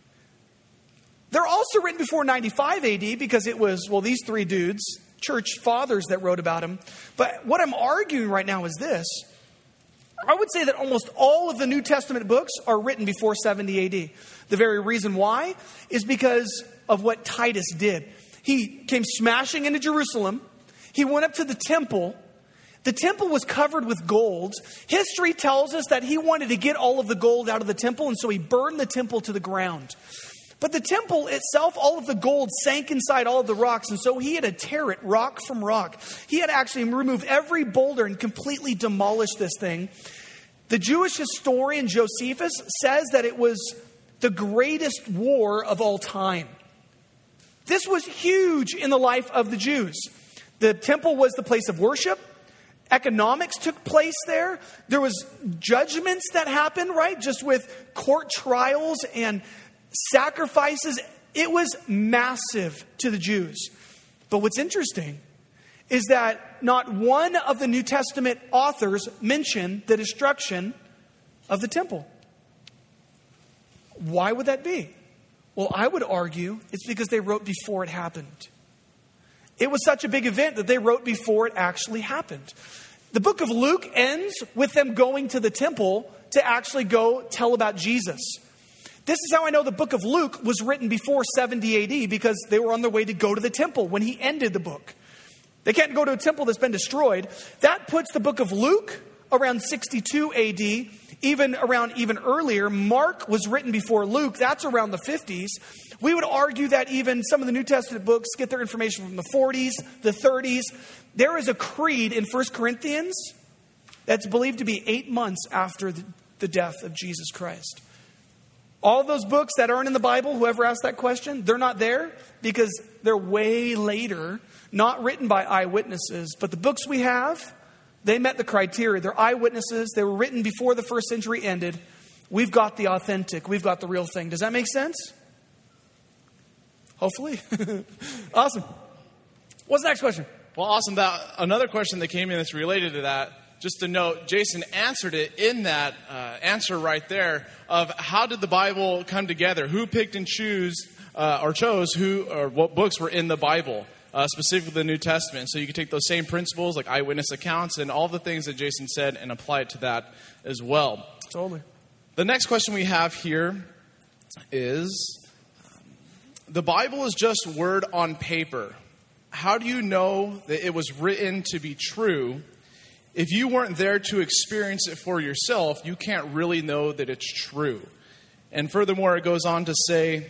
they're also written before 95 AD because it was, well, these three dudes, church fathers that wrote about him. But what I'm arguing right now is this. I would say that almost all of the New Testament books are written before 70 AD. The very reason why is because of what Titus did. He came smashing into Jerusalem. He went up to the temple. The temple was covered with gold. History tells us that he wanted to get all of the gold out of the temple, and so he burned the temple to the ground. But the temple itself, all of the gold sank inside all of the rocks, and so he had to tear it rock from rock. He had to actually remove every boulder and completely demolish this thing. The Jewish historian Josephus says that it was the greatest war of all time. This was huge in the life of the Jews. The temple was the place of worship. Economics took place there. There was judgments that happened, right? Just with court trials and sacrifices. It was massive to the Jews. But what's interesting is that not one of the New Testament authors mentioned the destruction of the temple. Why would that be? Well, I would argue it's because they wrote before it happened. It was such a big event that they wrote before it actually happened. The book of Luke ends with them going to the temple to actually go tell about Jesus. This is how I know the book of Luke was written before 70 AD, because they were on their way to go to the temple when he ended the book. They can't go to a temple that's been destroyed. That puts the book of Luke around 62 AD, even earlier. Mark was written before Luke. That's around the 50s. We would argue that even some of the New Testament books get their information from the 40s, the 30s. There is a creed in 1 Corinthians that's believed to be 8 months after the death of Jesus Christ. All those books that aren't in the Bible, whoever asked that question, they're not there because they're way later, not written by eyewitnesses. But the books we have They met the criteria. They're eyewitnesses. They were written before the first century ended. We've got the authentic. We've got the real thing. Does that make sense? Hopefully. Awesome. What's the next question? Well, awesome. Another question that came in that's related to that, just to note, Jason answered it in that answer right there of how did the Bible come together? Who picked and chose what books were in the Bible, specifically the New Testament. So you can take those same principles like eyewitness accounts and all the things that Jason said and apply it to that as well. Totally. The next question we have here is, the Bible is just word on paper. How do you know that it was written to be true? If you weren't there to experience it for yourself, you can't really know that it's true. And furthermore, it goes on to say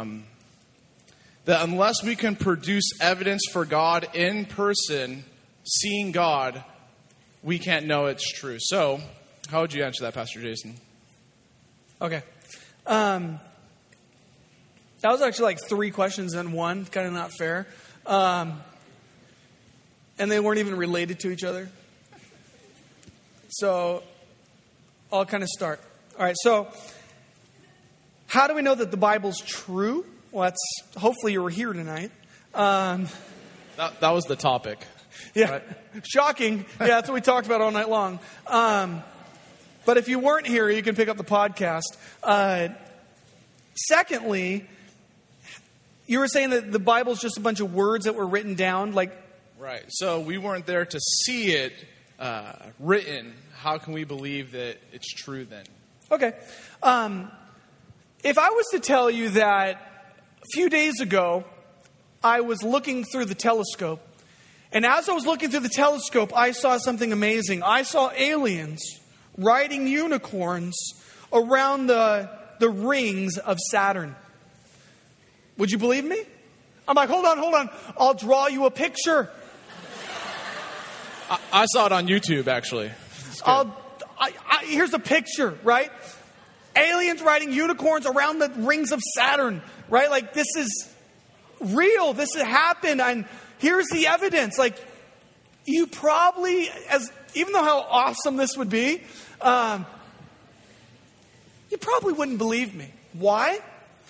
that unless we can produce evidence for God in person, seeing God, we can't know it's true. So, how would you answer that, Pastor Jason? Okay. That was actually like 3 questions in one. Kind of not fair. And they weren't even related to each other. So I'll kind of start. All right, so how do we know that the Bible's true? Well, hopefully you were here tonight. That was the topic. Yeah, right? Shocking. Yeah, that's what we talked about all night long. But if you weren't here, you can pick up the podcast. Secondly, you were saying that the Bible's just a bunch of words that were written down, like... Right. So we weren't there to see it written. How can we believe that it's true then? Okay. If I was to tell you that a few days ago, I was looking through the telescope, and as I was looking through the telescope, I saw something amazing. I saw aliens riding unicorns around the rings of Saturn. Would you believe me? I'm like, hold on. I'll draw you a picture. I saw it on YouTube, actually. Here's a picture, right? Aliens riding unicorns around the rings of Saturn, right? Like, this is real. This has happened. And here's the evidence. Like, you probably, even though how awesome this would be, you probably wouldn't believe me. Why?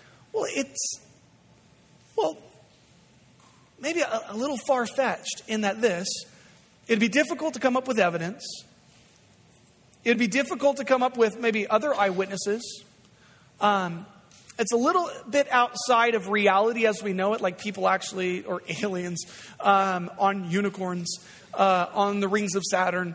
Well, maybe a little far-fetched in that it'd be difficult to come up with evidence. It'd be difficult to come up with maybe other eyewitnesses. It's a little bit outside of reality as we know it, like people actually, or aliens, on unicorns, on the rings of Saturn.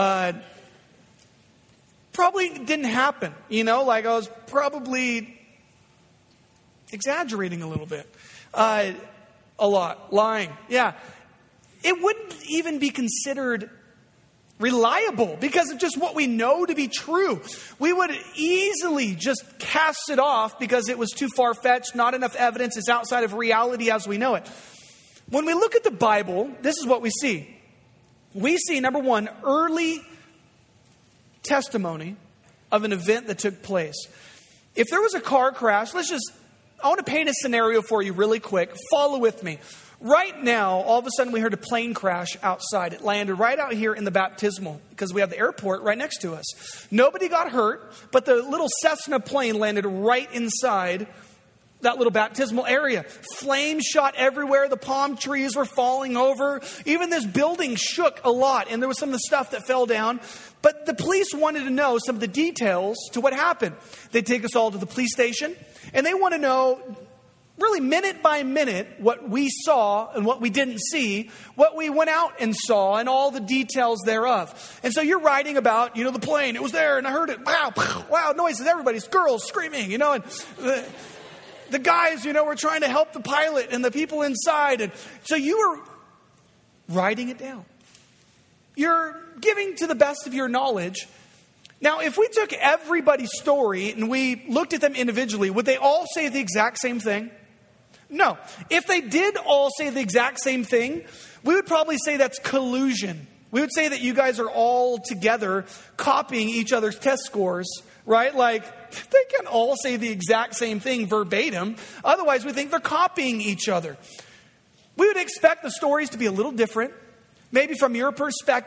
Probably didn't happen, like I was probably exaggerating a little bit. A lot. Lying. Yeah. It wouldn't even be considered reliable because of just what we know to be true. We would easily just cast it off because it was too far-fetched, not enough evidence, it's outside of reality as we know it. When we look at the Bible, this is what we see. We see, number one, early testimony of an event that took place. If there was a car crash, I want to paint a scenario for you really quick. Follow with me. Right now, all of a sudden we heard a plane crash outside. It landed right out here in the baptismal because we have the airport right next to us. Nobody got hurt, but the little Cessna plane landed right inside that little baptismal area. Flames shot everywhere. The palm trees were falling over. Even this building shook a lot, and there was some of the stuff that fell down. But the police wanted to know some of the details to what happened. They take us all to the police station, and they want to know, really minute by minute, what we saw and what we didn't see, what we went out and saw, and all the details thereof. And so you're writing about, the plane. It was there, and I heard it. Wow, loud noises. Everybody's girls screaming, and the guys, were trying to help the pilot and the people inside. And so you were writing it down. You're giving to the best of your knowledge. Now, if we took everybody's story and we looked at them individually, would they all say the exact same thing? No. If they did all say the exact same thing, we would probably say that's collusion. We would say that you guys are all together copying each other's test scores, right? Like, they can all say the exact same thing verbatim. Otherwise, we think they're copying each other. We would expect the stories to be a little different. Maybe from your perspective,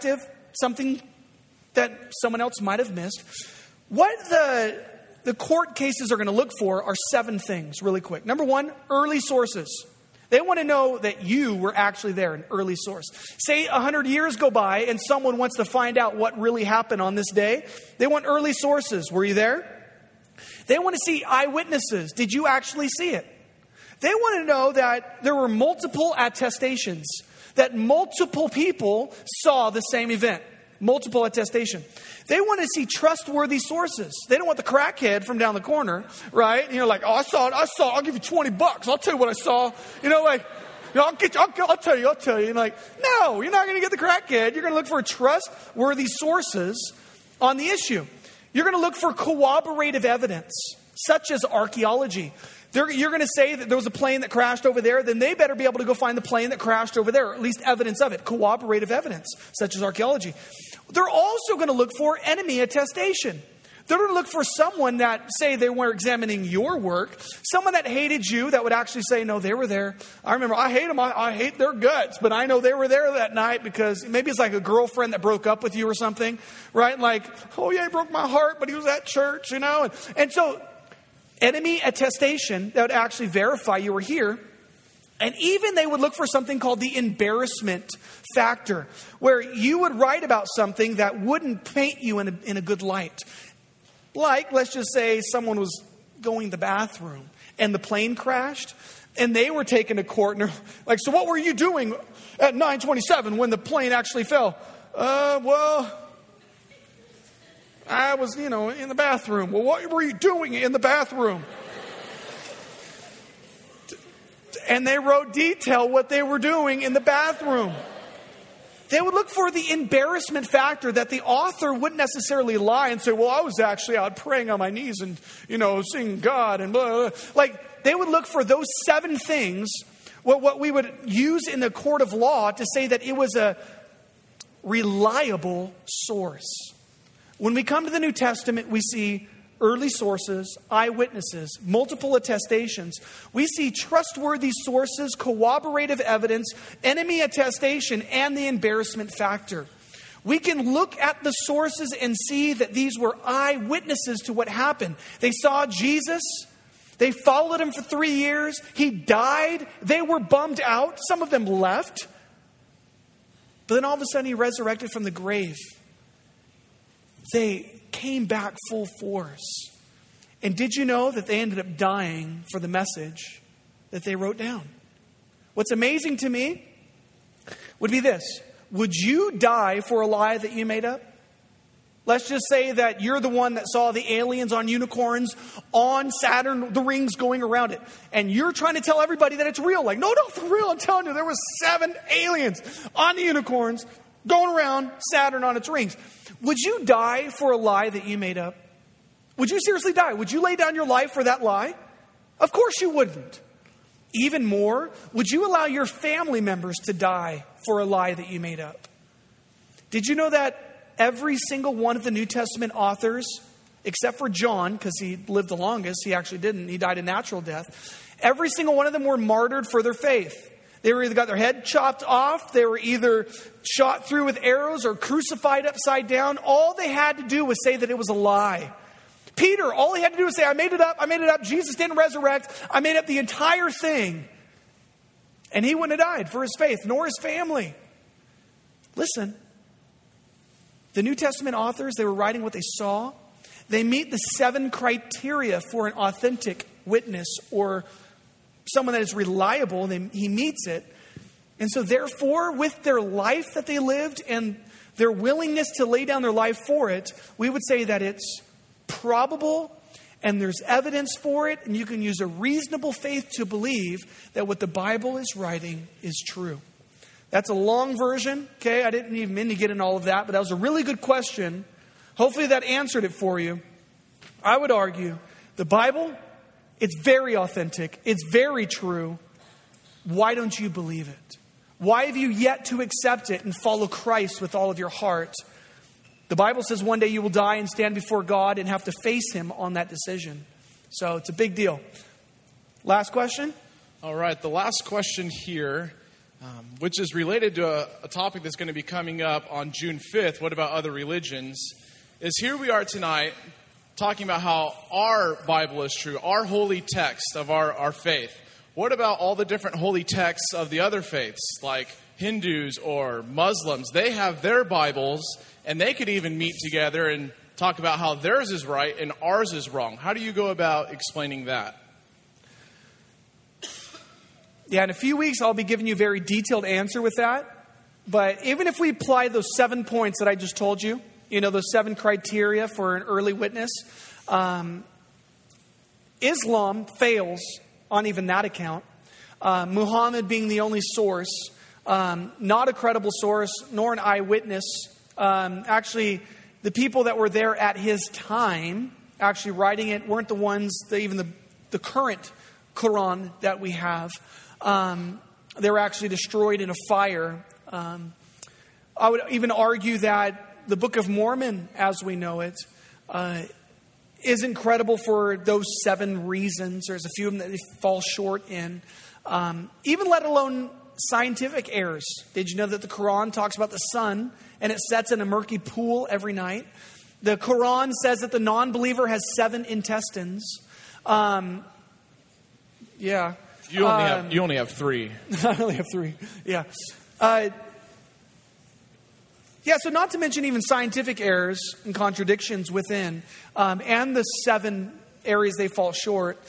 something that someone else might have missed. What the court cases are going to look for are 7 things really quick. Number 1, early sources. They want to know that you were actually there, an early source. Say 100 years go by and someone wants to find out what really happened on this day. They want early sources. Were you there? They want to see eyewitnesses. Did you actually see it? They want to know that there were multiple attestations, that multiple people saw the same event. Multiple attestation. They want to see trustworthy sources. They don't want the crackhead from down the corner, right? And you're like, oh, I saw it. I'll give you $20. I'll tell you what I saw. I'll tell you. And like, no, you're not going to get the crackhead. You're going to look for trustworthy sources on the issue. You're going to look for corroborative evidence, such as archaeology. You're going to say that there was a plane that crashed over there, then they better be able to go find the plane that crashed over there, or at least evidence of it, corroborative evidence, such as archaeology. They're also going to look for enemy attestation. They're going to look for someone that, say they were examining your work, someone that hated you that would actually say, no, they were there. I remember, I hate them. I hate their guts, but I know they were there that night because maybe it's like a girlfriend that broke up with you or something, right? Like, oh yeah, he broke my heart, but he was at church, And so enemy attestation that would actually verify you were here. And even they would look for something called the embarrassment factor, where you would write about something that wouldn't paint you in a good light. Like, let's just say someone was going to the bathroom and the plane crashed and they were taken to court and they're like, so what were you doing at 9:27 when the plane actually fell? Well, I was, in the bathroom. Well, what were you doing in the bathroom? And they wrote detail what they were doing in the bathroom. They would look for the embarrassment factor that the author wouldn't necessarily lie and say, well, I was actually out praying on my knees and, singing God and blah, blah, blah. Like, they would look for those 7 things, what we would use in the court of law to say that it was a reliable source. When we come to the New Testament, we see early sources, eyewitnesses, multiple attestations. We see trustworthy sources, corroborative evidence, enemy attestation, and the embarrassment factor. We can look at the sources and see that these were eyewitnesses to what happened. They saw Jesus. They followed him for 3 years. He died. They were bummed out. Some of them left. But then all of a sudden he resurrected from the grave. They came back full force. And did you know that they ended up dying for the message that they wrote down? What's amazing to me would be this. Would you die for a lie that you made up? Let's just say that you're the one that saw the aliens on unicorns on Saturn, the rings going around it. And you're trying to tell everybody that it's real. Like, no, for real. I'm telling you, there was 7 aliens on the unicorns going around Saturn on its rings. Would you die for a lie that you made up? Would you seriously die? Would you lay down your life for that lie? Of course you wouldn't. Even more, would you allow your family members to die for a lie that you made up? Did you know that every single one of the New Testament authors, except for John, because he lived the longest, he actually didn't, he died a natural death. Every single one of them were martyred for their faith. They were either got their head chopped off, they were either shot through with arrows or crucified upside down. All they had to do was say that it was a lie. Peter, all he had to do was say, I made it up. Jesus didn't resurrect. I made up the entire thing. And he wouldn't have died for his faith, nor his family. Listen, the New Testament authors, they were writing what they saw. They meet the 7 criteria for an authentic witness or someone that is reliable. He meets it. And so therefore, with their life that they lived and their willingness to lay down their life for it, we would say that it's probable and there's evidence for it. And you can use a reasonable faith to believe that what the Bible is writing is true. That's a long version. Okay, I didn't even mean to get in all of that, but that was a really good question. Hopefully that answered it for you. I would argue the Bible, it's very authentic. It's very true. Why don't you believe it? Why have you yet to accept it and follow Christ with all of your heart? The Bible says one day you will die and stand before God and have to face him on that decision. So it's a big deal. Last question? All right, the last question here which is related to a topic that's going to be coming up on June 5th. What about other religions? Is here we are tonight talking about how our Bible is true, our holy text of our faith. What about all the different holy texts of the other faiths, like Hindus or Muslims? They have their Bibles, and they could even meet together and talk about how theirs is right and ours is wrong. How do you go about explaining that? Yeah, in a few weeks, I'll be giving you a very detailed answer with that. But even if we apply those 7 points that I just told you, those 7 criteria for an early witness, Islam fails on even that account. Muhammad being the only source, not a credible source, nor an eyewitness. Actually, the people that were there at his time, actually writing it, weren't the ones, even the current Quran that we have. They were actually destroyed in a fire. I would even argue that the Book of Mormon, as we know it, is incredible for those 7 reasons. There's a few of them that they fall short in. Even let alone scientific errors. Did you know that the Quran talks about the sun and it sets in a murky pool every night? The Quran says that the non-believer has 7 intestines. Yeah. You only have 3. I only have 3. Yeah. So not to mention even scientific errors and contradictions within, and the 7 areas they fall short.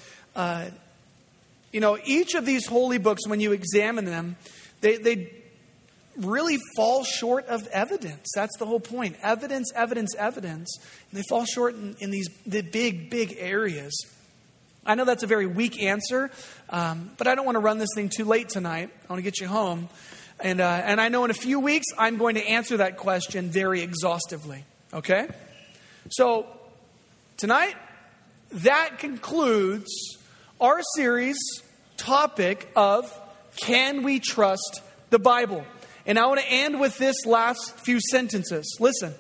Each of these holy books, when you examine them, they really fall short of evidence. That's the whole point. Evidence, evidence, evidence. And they fall short in the big areas. I know that's a very weak answer, but I don't want to run this thing too late tonight. I want to get you home. And I know in a few weeks, I'm going to answer that question very exhaustively. Okay? So, tonight, that concludes our series topic of Can We Trust the Bible? And I want to end with this last few sentences. Listen.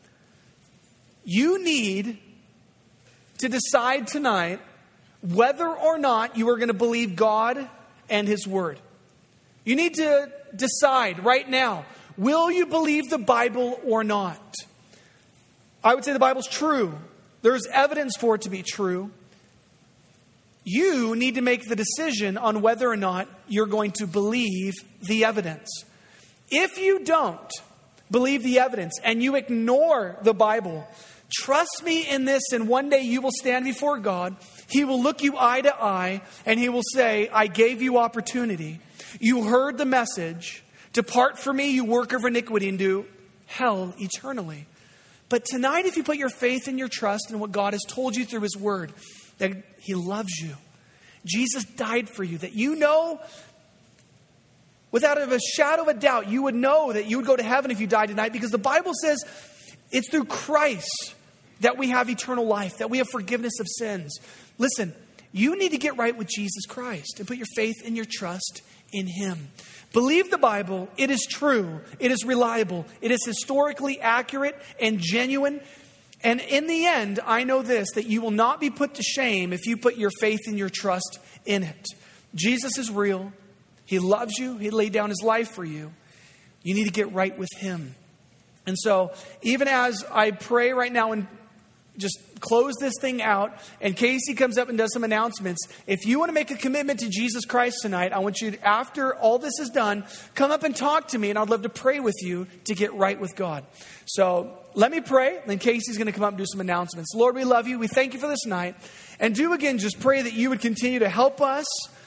You need to decide tonight whether or not you are going to believe God and His Word. You need to decide right now, will you believe the Bible or not? I would say the Bible's true. There's evidence for it to be true. You need to make the decision on whether or not you're going to believe the evidence. If you don't believe the evidence and you ignore the Bible, trust me in this, and one day you will stand before God. He will look you eye to eye and He will say, I gave you opportunity. You heard the message. Depart from me, you worker of iniquity, into hell eternally. But tonight, if you put your faith and your trust in what God has told you through His Word, that He loves you, Jesus died for you, that you know, without a shadow of a doubt, you would know that you would go to heaven if you died tonight, because the Bible says it's through Christ that we have eternal life, that we have forgiveness of sins. Listen, you need to get right with Jesus Christ and put your faith and your trust in Him. Believe the Bible. It is true. It is reliable. It is historically accurate and genuine. And in the end, I know this, that you will not be put to shame if you put your faith and your trust in it. Jesus is real. He loves you. He laid down His life for you. You need to get right with Him. And so, even as I pray right now and just close this thing out, and Casey comes up and does some announcements, if you want to make a commitment to Jesus Christ tonight, I want you to, after all this is done, come up and talk to me, and I'd love to pray with you to get right with God. So let me pray, then Casey's going to come up and do some announcements. Lord, we love you. We thank you for this night. And do again, just pray that you would continue to help us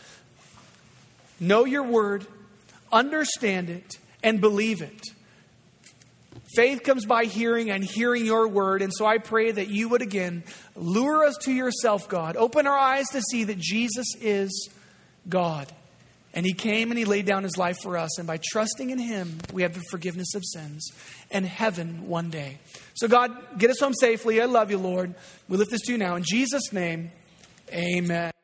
know your word, understand it, and believe it. Faith comes by hearing, and hearing your word. And so I pray that you would again lure us to yourself, God. Open our eyes to see that Jesus is God. And He came and He laid down His life for us. And by trusting in Him, we have the forgiveness of sins and heaven one day. So God, get us home safely. I love you, Lord. We lift this to you now. In Jesus' name, amen.